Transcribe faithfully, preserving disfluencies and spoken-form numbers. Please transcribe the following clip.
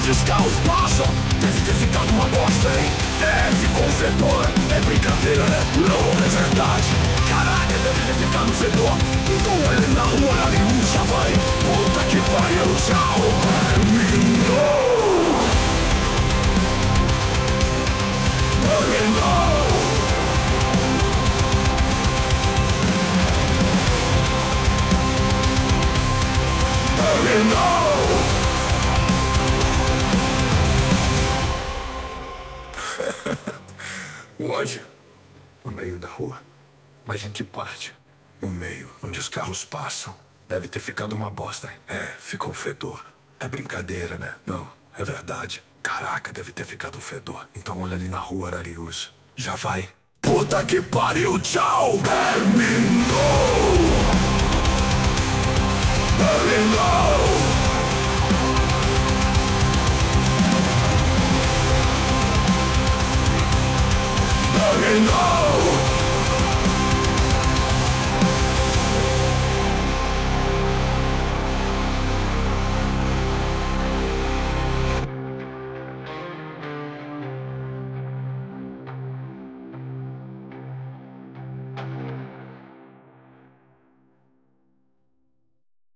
onde os carros passam. Deve ter ficado uma bosta, hein? É, ficou um fedor. É brincadeira, né? Não, é verdade. Caraca, deve ter ficado fedor. Então ele na rua, na nenhum já vai. Puta que pariu, tchau, terminou. Terminou. Terminou. Onde? No meio da rua. Mas em que parte? No meio, onde os carros passam. Deve ter ficado uma bosta, hein? É, ficou um fedor. É brincadeira, né? Não, é verdade. Caraca, deve ter ficado um fedor. Então olha ali na rua, Ararius. Já vai. Puta que pariu, tchau! Terminou! Terminou! Terminou!